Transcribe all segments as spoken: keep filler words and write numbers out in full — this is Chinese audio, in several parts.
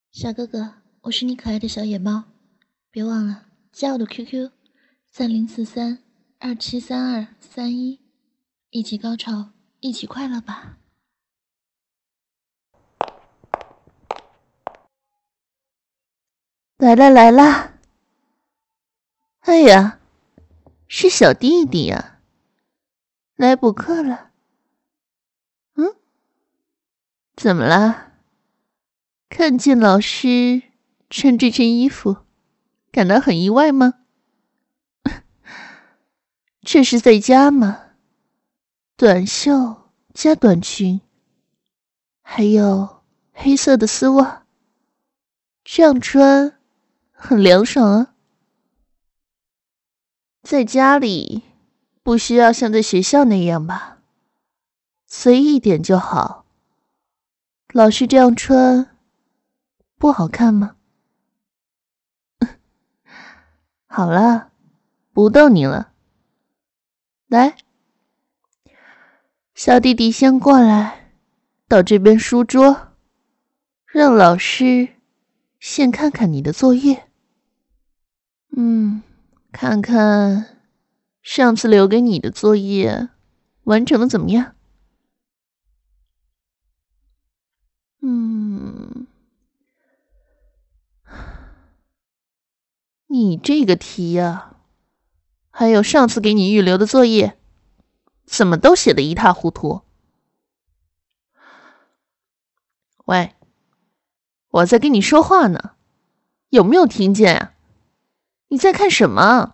小哥哥，我是你可爱的小野猫，别忘了加我的 Q Q 三零四三二七三二三一，一起高潮，一起快乐吧！ 来啦来啦！哎呀，是小弟弟呀、啊，来补课了。嗯，怎么啦？看见老师穿这身衣服，感到很意外吗？这是在家吗？短袖加短裙，还有黑色的丝袜，这样穿很凉爽啊。在家里不需要像在学校那样吧，随意点就好。老师这样穿不好看吗？好了，不逗你了。来，小弟弟先过来，到这边书桌，让老师先看看你的作业。嗯，看看上次留给你的作业完成的怎么样？嗯，你这个题呀，还有上次给你预留的作业，怎么都写得一塌糊涂？喂，我在跟你说话呢，有没有听见啊？你在看什么？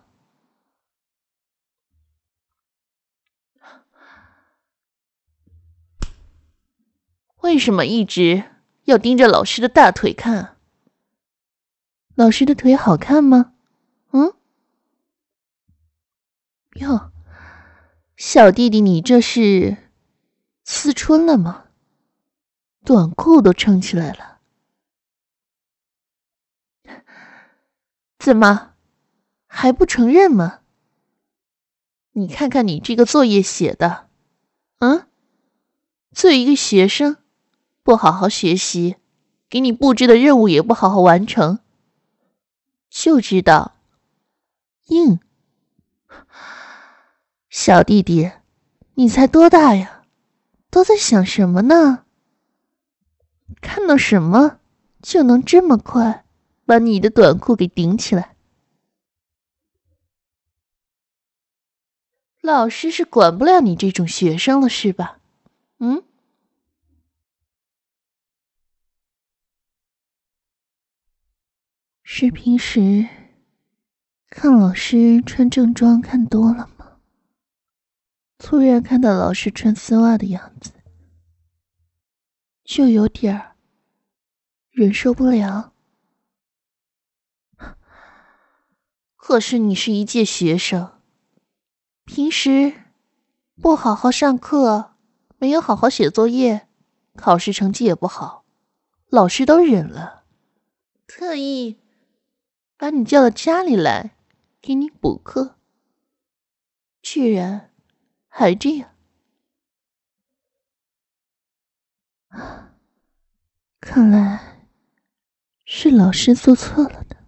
为什么一直要盯着老师的大腿看？老师的腿好看吗？嗯？哟，小弟弟，你这是思春了吗？短裤都撑起来了。怎么还不承认吗？你看看你这个作业写的，嗯？作为一个学生，不好好学习，给你布置的任务也不好好完成，就知道硬。小弟弟，你才多大呀？都在想什么呢？看到什么就能这么快把你的短裤给顶起来？老师是管不了你这种学生了是吧？嗯？是平时看老师穿正装看多了吗？突然看到老师穿丝袜的样子，就有点儿忍受不了。可是你是一届学生，平时不好好上课，没有好好写作业，考试成绩也不好，老师都忍了，特意把你叫到家里来给你补课，居然还这样。看来是老师做错了的，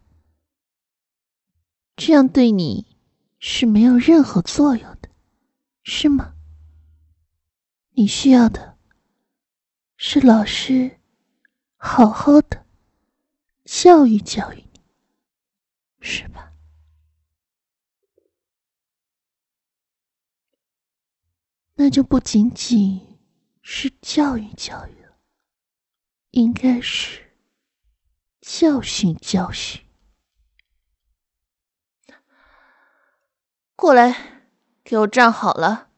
这样对你是没有任何作用的，是吗？你需要的是老师好好的教育教育你，是吧？那就不仅仅是教育教育了，应该是教训教训。过来，给我站好了，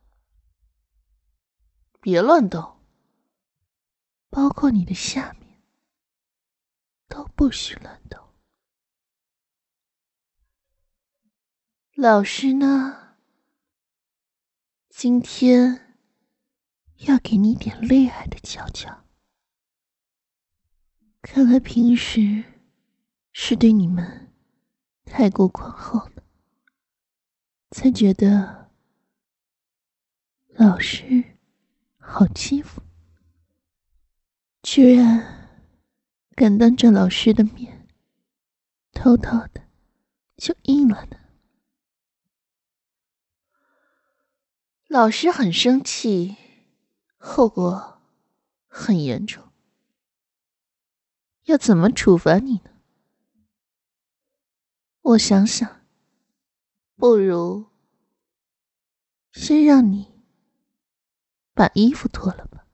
别乱动，包括你的下面都不许乱动。老师呢，今天要给你点厉害的教教。看来平时是对你们太过宽厚了，才觉得老师好欺负，居然敢当着老师的面偷偷的就硬了呢？老师很生气，后果很严重，要怎么处罚你呢？我想想，不如先让你把衣服脱了吧。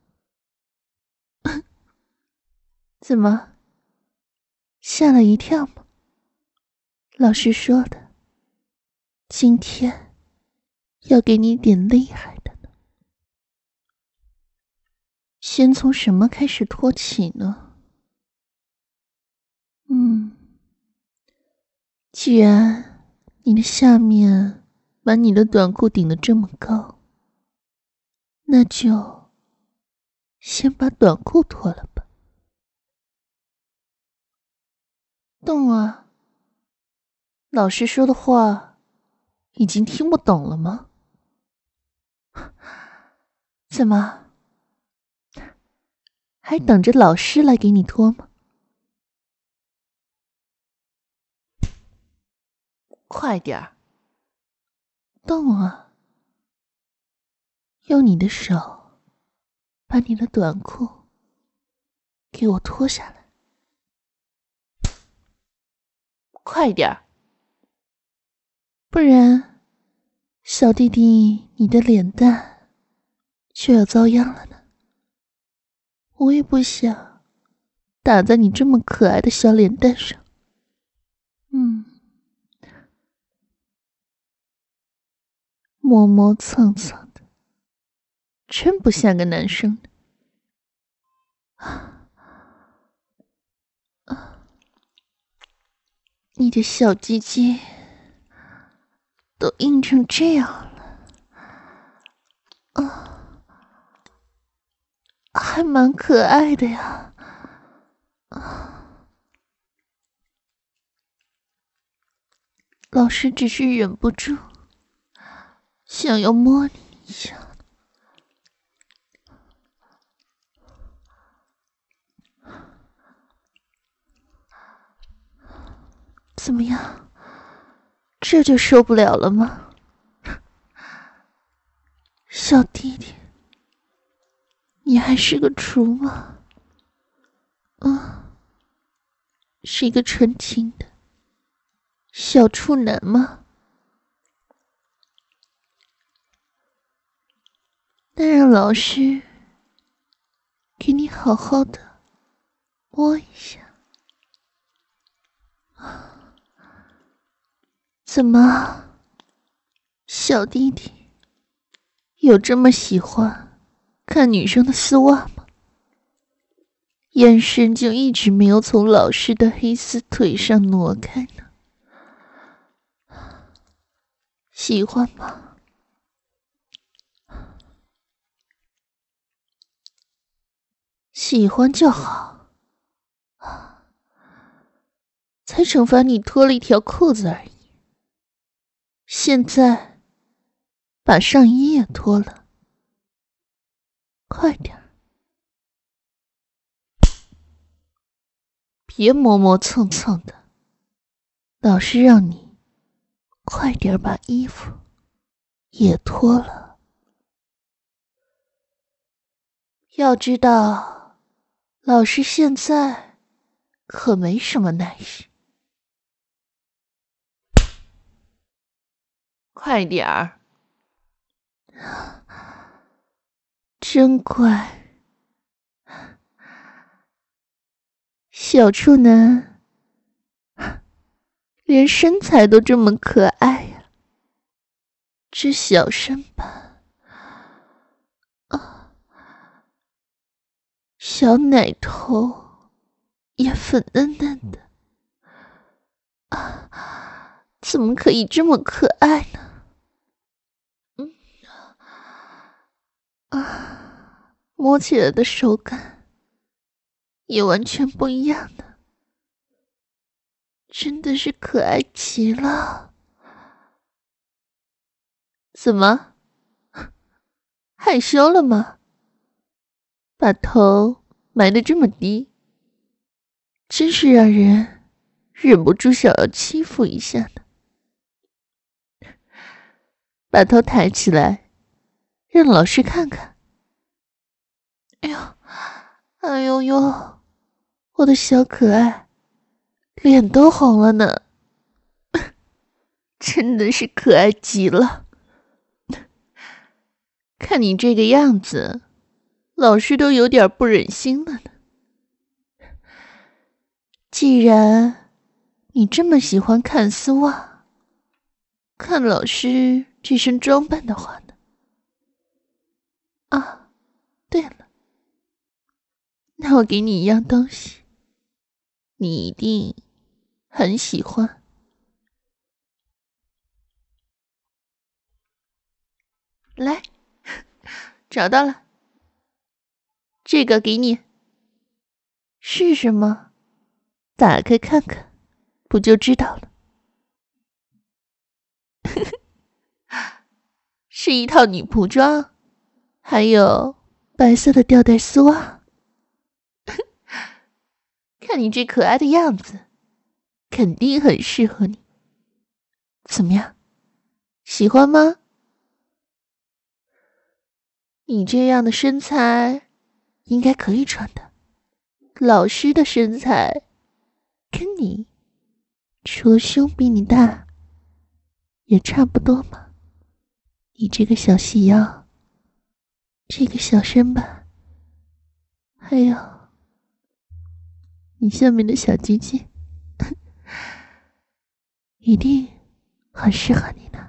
怎么，吓了一跳吗？老师说的，今天要给你点厉害的呢。先从什么开始脱起呢？嗯，既然你的下面把你的短裤顶得这么高，那就先把短裤脱了吧。动啊！老师说的话已经听不懂了吗？怎么，还等着老师来给你脱吗？快点儿，动啊！用你的手把你的短裤给我脱下来。快点儿，不然小弟弟你的脸蛋就要遭殃了呢。我也不想打在你这么可爱的小脸蛋上。嗯，磨磨蹭蹭的，真不像个男生的。啊啊！你的小鸡鸡都硬成这样了，啊，还蛮可爱的呀。啊，老师只是忍不住想要摸你一下。怎么样？这就受不了了吗？小弟弟，你还是个雏吗？嗯，是一个纯情的小处男吗？那让老师给你好好的摸一下。怎么，小弟弟有这么喜欢看女生的丝袜吗？眼神就一直没有从老师的黑丝腿上挪开呢。喜欢吗？喜欢就好，才惩罚你脱了一条裤子而已。现在把上衣也脱了，快点，别磨磨蹭蹭的。老师让你快点把衣服也脱了。要知道，老师现在可没什么耐心。快点儿！真乖，小处男，连身材都这么可爱呀、啊！这小身板，啊，小奶头也粉嫩嫩的，啊，怎么可以这么可爱呢？嗯，啊，摸起来的手感也完全不一样呢。真的是可爱极了。怎么，害羞了吗？把头埋得这么低， 真是让人忍不住想要欺负一下呢。把头抬起来，让老师看看。哎呦，哎呦呦，我的小可爱，脸都红了呢，真的是可爱极了。看你这个样子，老师都有点不忍心了呢。既然你这么喜欢看丝袜，看老师这身装扮的话呢？啊，对了，那我给你一样东西，你一定很喜欢。来，找到了，这个给你。是什么？打开看看，不就知道了。是一套女仆装，还有白色的吊带丝袜。看你这可爱的样子，肯定很适合你。怎么样，喜欢吗？你这样的身材应该可以穿的，老师的身材跟你除了胸比你大也差不多嘛。你这个小细腰，这个小身板，还有你下面的小鸡鸡，一定很适合你呢。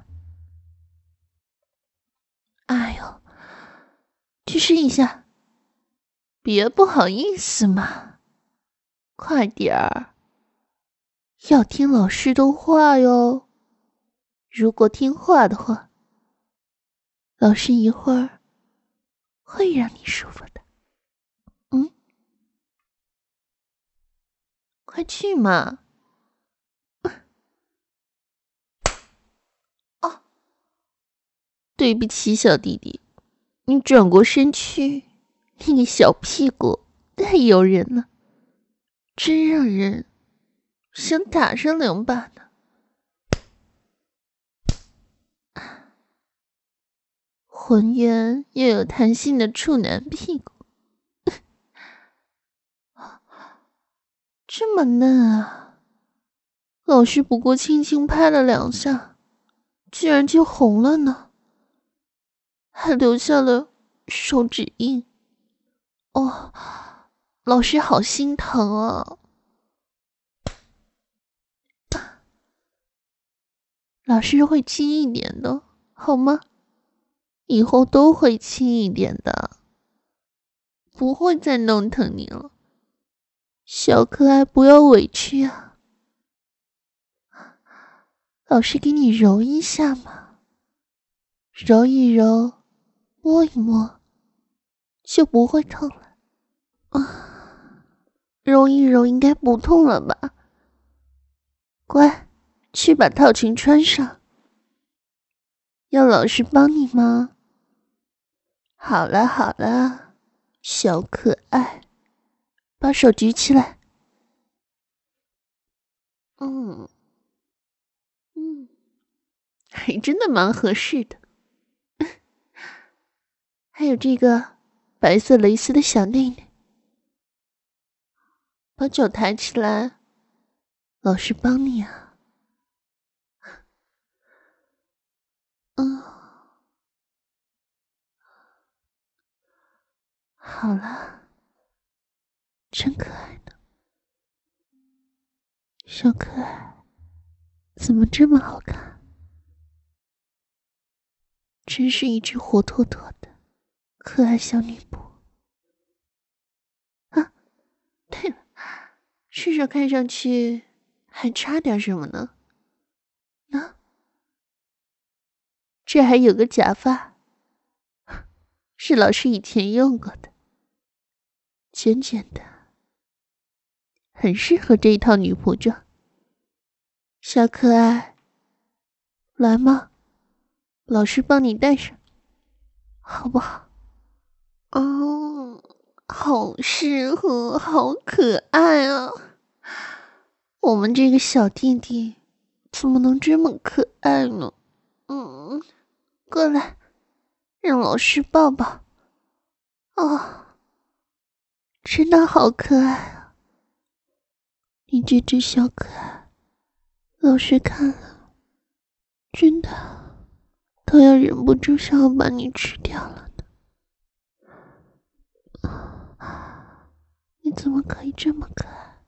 哎呦，去试一下，别不好意思嘛，快点儿，要听老师的话哟。如果听话的话，老师一会儿会让你舒服的。嗯，快去嘛。哦，对不起，小弟弟，你转过身去，那个小屁股太诱人了，真让人想打上两把呢。浑圆又有弹性的处男屁股，这么嫩啊！老师不过轻轻拍了两下，居然就红了呢，还留下了手指印。哦，老师好心疼啊！老师会轻一点的，好吗？以后都会轻一点的，不会再弄疼你了。小可爱，不要委屈啊！老师给你揉一下嘛，揉一揉，摸一摸，就不会痛了。啊，揉一揉应该不痛了吧？乖，去把套裙穿上。要老师帮你吗？好了好了，小可爱，把手举起来。嗯嗯，还真的蛮合适的。还有这个白色蕾丝的小内内，把脚抬起来，老师帮你啊。嗯，好了，真可爱呢。小可爱，怎么这么好看？真是一只活脱脱的可爱小女仆啊！对了，身上看上去还差点什么呢？啊，这还有个假发，是老师以前用过的，卷卷的，很适合这一套女仆装。小可爱，来嘛，老师帮你戴上，好不好？哦，好适合，好可爱啊！ 我们这个小弟弟怎么能这么可爱呢？嗯，过来，让老师抱抱。哦，真的好可爱啊！你这只小可爱，老师看了，真的都要忍不住想要把你吃掉了呢。你怎么可以这么可爱？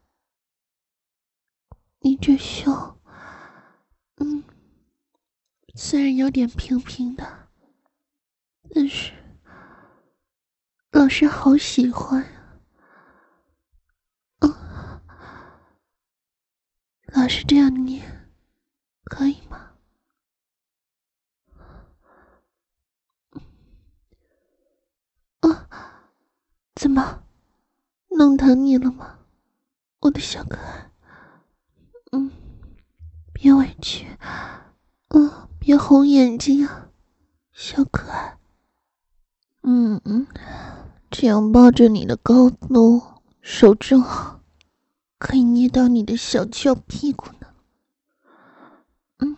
你这胸，嗯，虽然有点平平的，但是老师好喜欢啊。嗯，老师这样捏，可以吗？啊，怎么，弄疼你了吗？我的小可爱。嗯，别委屈，嗯，别红眼睛啊，小可爱。嗯嗯，这样抱着你的高度，手正好，可以捏到你的小翘屁股呢。嗯，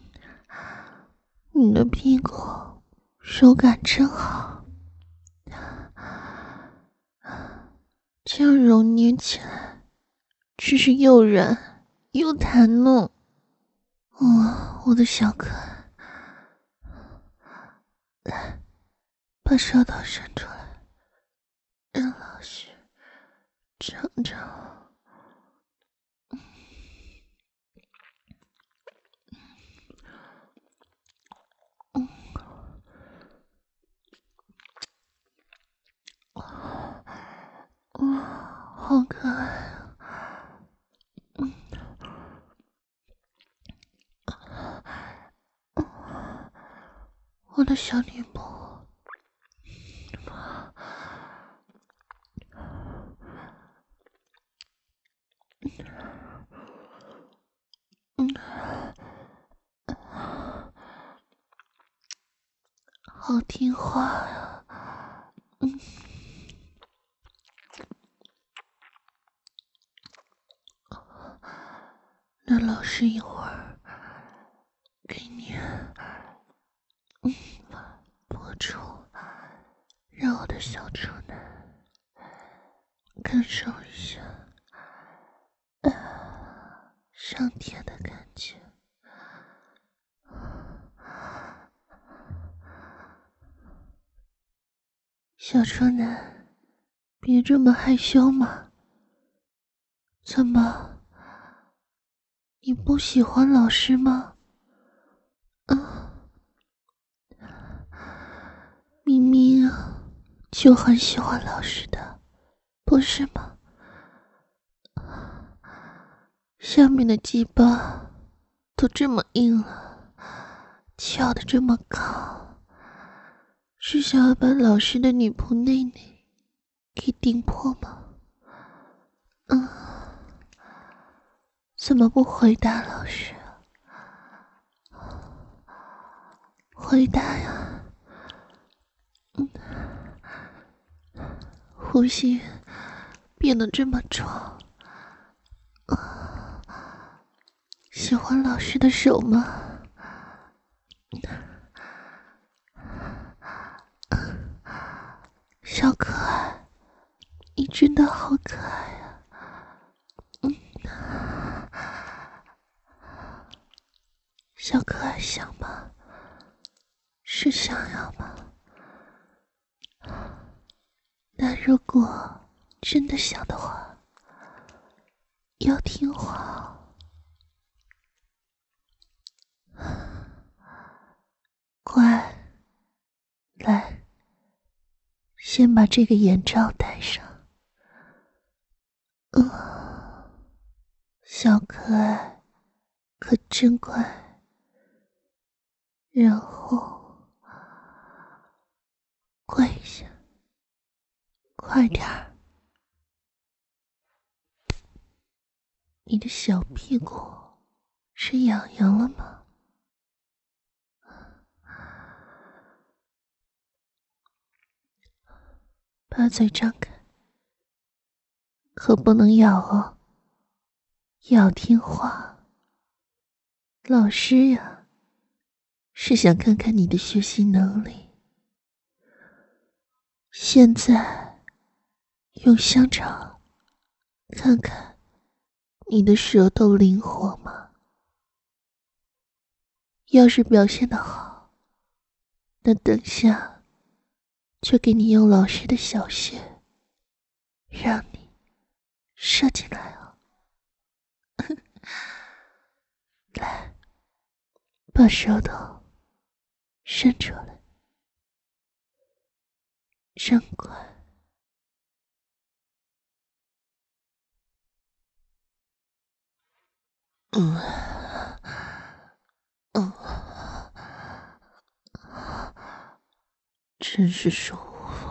你的屁股手感真好，这样揉捏起来，真是又软又弹呢。哦，我的小可爱，来，把舌头伸出来，让老师尝尝。嗯，哇，好可爱啊！嗯，我的小女仆。嗯，好听话呀。嗯，那老师一会儿给你嗯拨出，让我的小处男感受一下啊上天的感觉。小处男，别这么害羞嘛。怎么，你不喜欢老师吗？啊，明明啊就很喜欢老师的，不是吗？下面的鸡巴都这么硬了，翘得这么高，是想要把老师的女仆内内给顶破吗？嗯，怎么不回答老师啊？回答呀！嗯，呼吸变得这么重，喜欢老师的手吗？小可爱，你真的好可爱啊！嗯，小可爱想吗？是想要吗？那如果真的想的话，要听话哦。乖，来，先把这个眼罩戴上。嗯，小可爱，可真乖。然后跪下，快点儿。你的小屁股是痒痒了吗？把嘴张开，可不能咬哦， 要听话。老师呀，是想看看你的学习能力。现在用香肠看看你的舌头灵活吗？要是表现得好，那等下就给你用老师的小穴让你射进来啊。来，把舌头伸出来，真乖。嗯，嗯，真是舒服。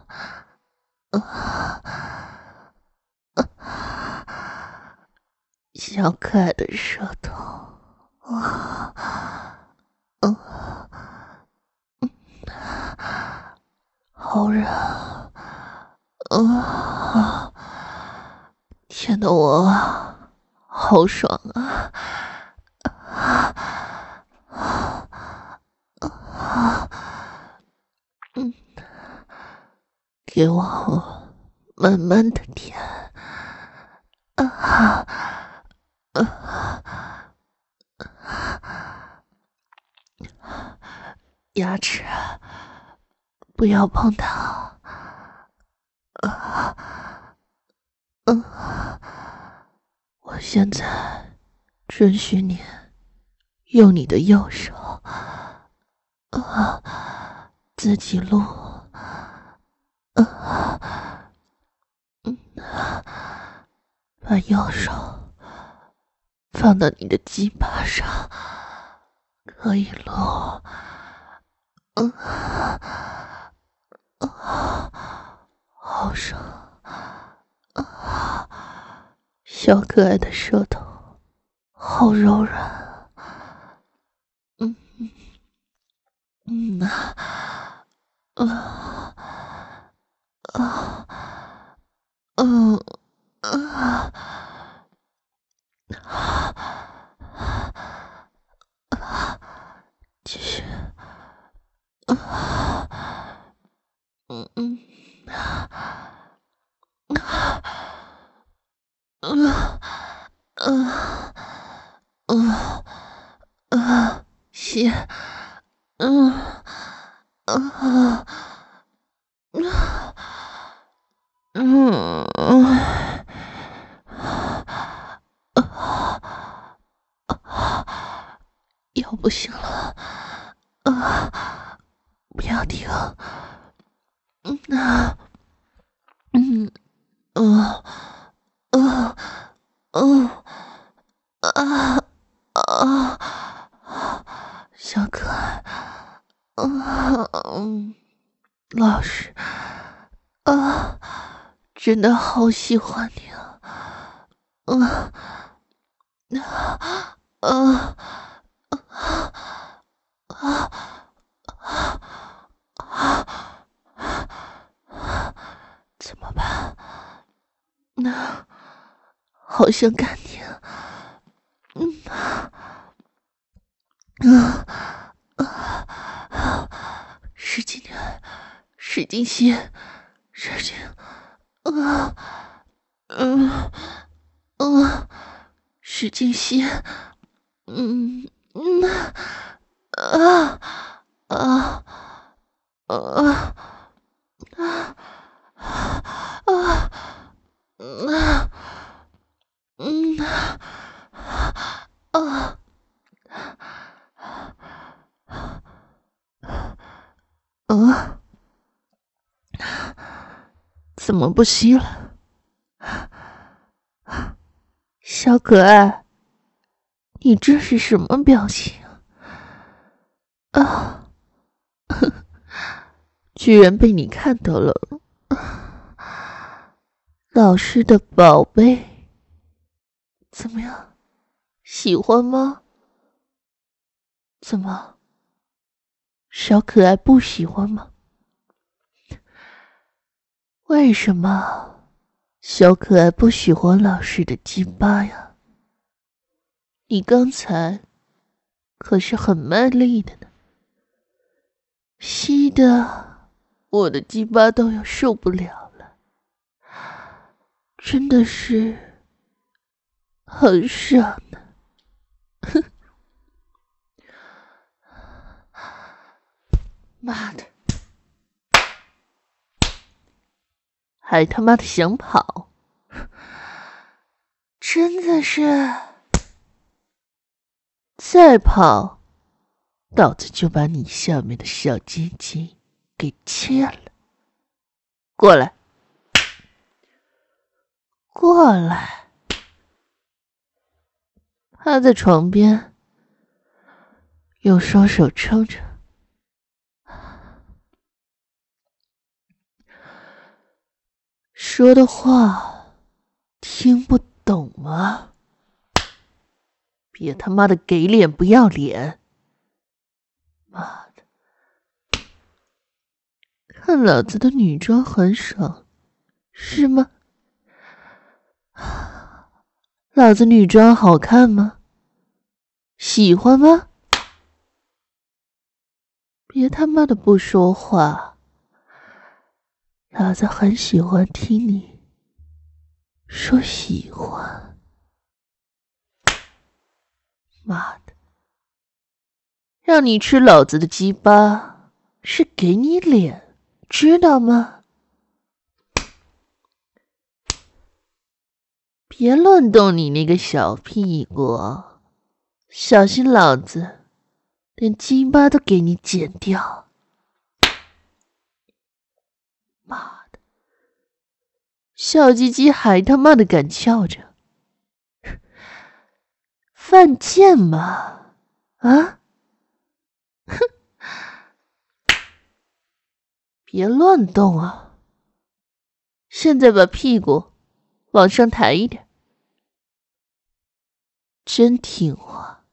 啊，小可爱的舌头，啊，嗯，嗯，好软，啊，舔得我好爽啊！啊啊啊！嗯，给我慢慢的舔。啊啊！牙齿不要碰它。啊，嗯，我现在准许你用你的右手，啊，自己撸，啊，嗯，把右手放到你的鸡巴上，可以撸，嗯，啊，好爽，啊，小可爱的舌头好柔软，嗯嗯啊啊啊嗯啊啊！继续，啊，嗯嗯啊啊啊啊啊啊！血，嗯啊啊嗯嗯。要不行了，啊！不要停，嗯啊，嗯嗯嗯嗯啊啊！小可爱，嗯嗯，老师啊，真的好喜欢你啊，嗯啊啊啊啊！怎么办？那好想干你啊！嗯啊啊！使劲点，使劲吸，使劲啊嗯嗯，使劲吸，嗯嗯啊啊啊啊！啊，嗯啊，嗯啊，啊，怎么不吸了？小可爱，你这是什么表情啊？居然被你看到了，老师的宝贝，怎么样？喜欢吗？怎么，小可爱不喜欢吗？为什么小可爱不喜欢老师的鸡巴呀？ 你刚才可是很卖力的呢，吸的我的鸡巴都要受不了了，真的是很爽呢。哼，妈的，还他妈的想跑，真的是，再跑老子就把你下面的小鸡鸡给切了。过来，过来，趴在床边，用双手撑着，说的话听不懂吗？别他妈的给脸不要脸！妈的，看老子的女装很爽，是吗？老子女装好看吗？喜欢吗？别他妈的不说话，老子很喜欢听你说喜欢。妈的，让你吃老子的鸡巴是给你脸，知道吗？别乱动你那个小屁股，小心老子连鸡巴都给你剪掉。妈的，小鸡鸡还他妈的敢翘着，犯贱吗？啊？哼！别乱动啊！现在把屁股往上抬一点，真听话。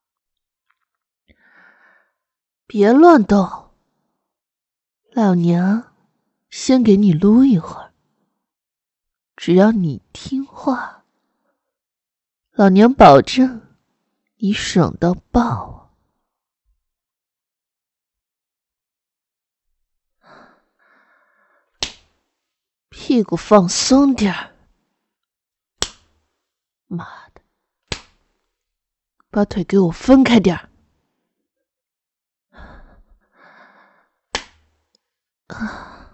别乱动，老娘先给你撸一会儿。只要你听话，老娘保证你爽到爆。屁股放松点儿，妈的，把腿给我分开点儿。啊，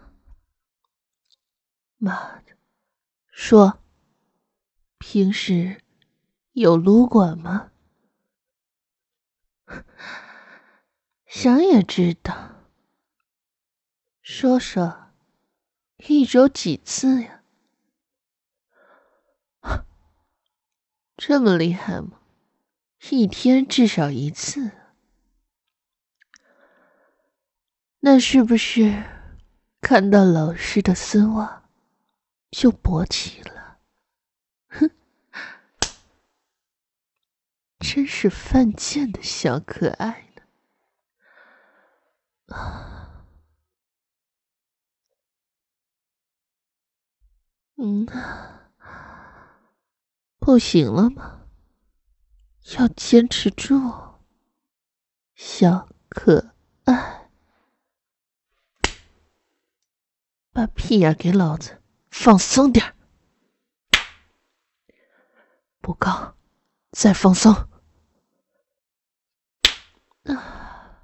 妈的，说，平时有撸管吗？想也知道。说说，一周几次呀？这么厉害吗？一天至少一次。那是不是看到老师的丝袜就勃起了？哼，真是犯贱的小可爱呢。嗯，不行了吗？要坚持住，小可爱。把屁眼给老子放松点儿，不够，再放松。啊，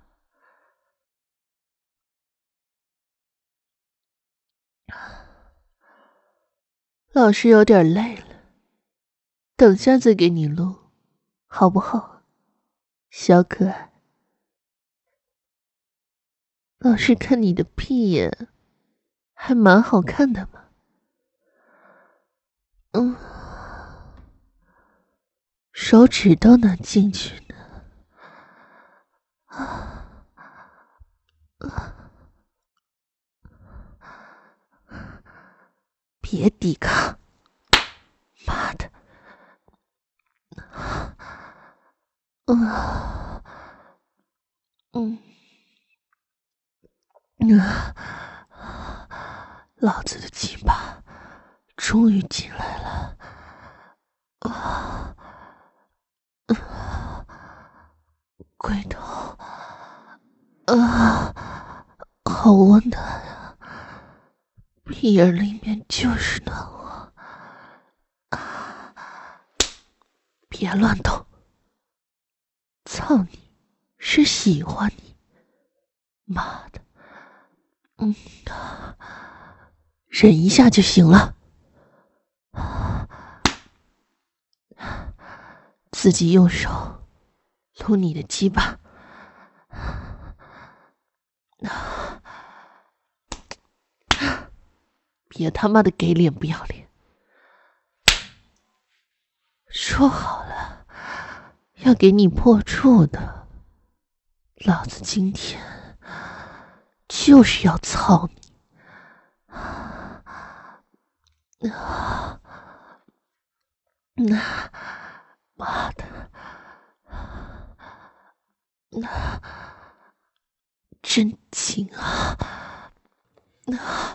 老师有点累了，等下再给你录，好不好，小可爱？老师看你的屁眼还蛮好看的嘛。嗯，手指都能进去呢。啊啊！别抵抗，妈的！嗯嗯嗯，老子的鸡巴终于进来了。啊！ 龟头，啊，好温暖啊！屁眼里面就是暖和，啊！别乱动！操你，是喜欢你，妈的！嗯，忍一下就行了。自己用手撸你的鸡巴，别他妈的给脸不要脸！说好了要给你破处的，老子今天就是要操你！啊！那妈的！那真紧啊！那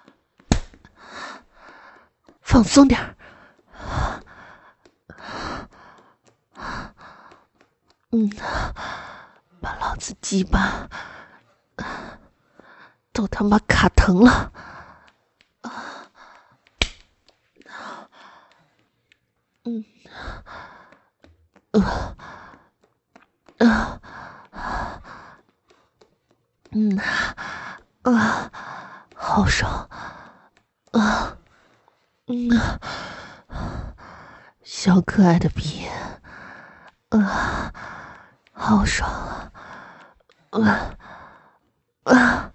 放松点儿。嗯，把老子鸡巴都他妈卡疼了。嗯，呃，呃，嗯，啊，好爽，啊，嗯，小可爱的屁，啊，好爽啊，啊，啊，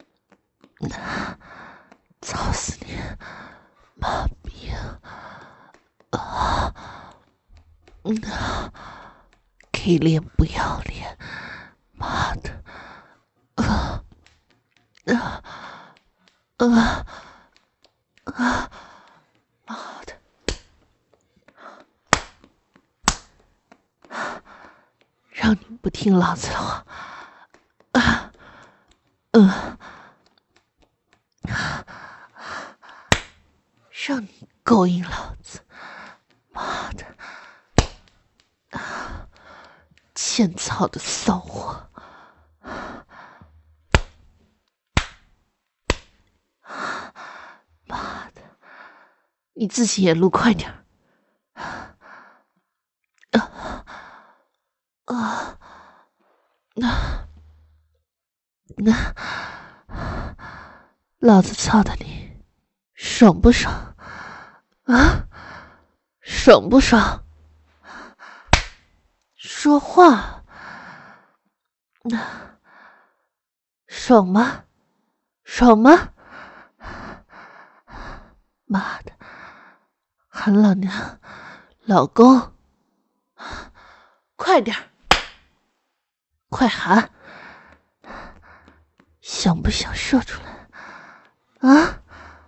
操死你，妈逼！啊，嗯，给脸不要脸，妈的！啊啊啊啊！妈的！让你不听老子的话，啊，嗯、呃，让你勾引老子，妈的！啊，欠操的骚货！妈的！你自己也撸快点儿！啊啊！那那，老子操的你爽不爽？啊，爽不爽？说话！那爽吗？爽吗？妈的，喊老娘老公，快点儿，快喊！想不想射出来？啊！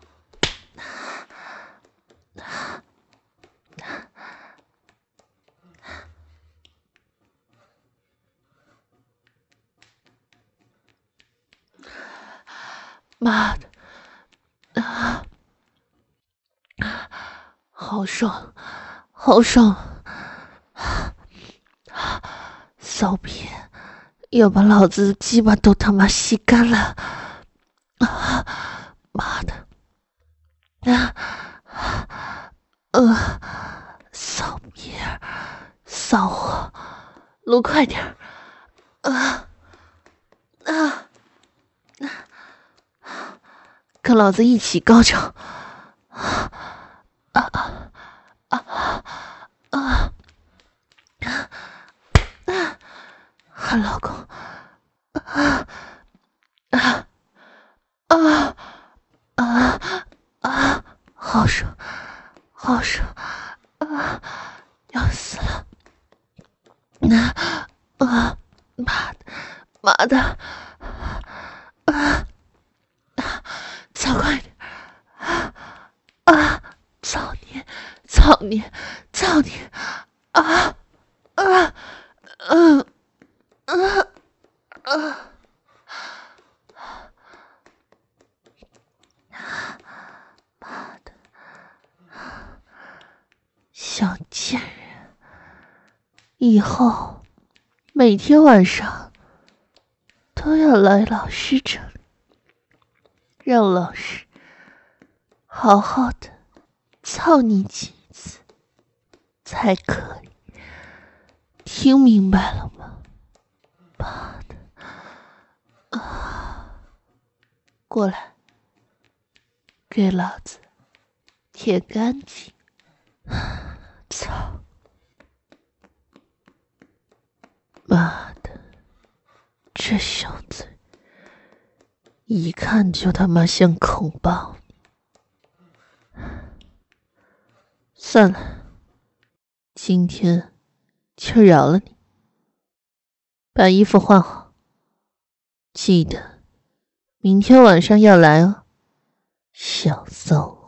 妈的！啊！好爽，好爽！骚逼，要把老子的鸡巴都他妈吸干了！啊！妈的！啊！呃，骚逼，骚货，撸快点！啊啊！跟老子一起高潮！啊啊啊啊啊！喊老公！啊啊啊啊啊！好爽，好爽！啊，要死了！啊啊！妈的，妈的！啊！操快点！啊啊！操你！操你！操你！啊啊！嗯啊啊！妈的！小贱人！以后每天晚上都要来老师这里，让老师好好的操你几次才可以，听明白了吗？妈的！啊，过来，给老子舔干净！操！妈的，这小嘴一看就他妈像口爆。算了，今天就饶了你。把衣服换好，记得明天晚上要来哦，小骚。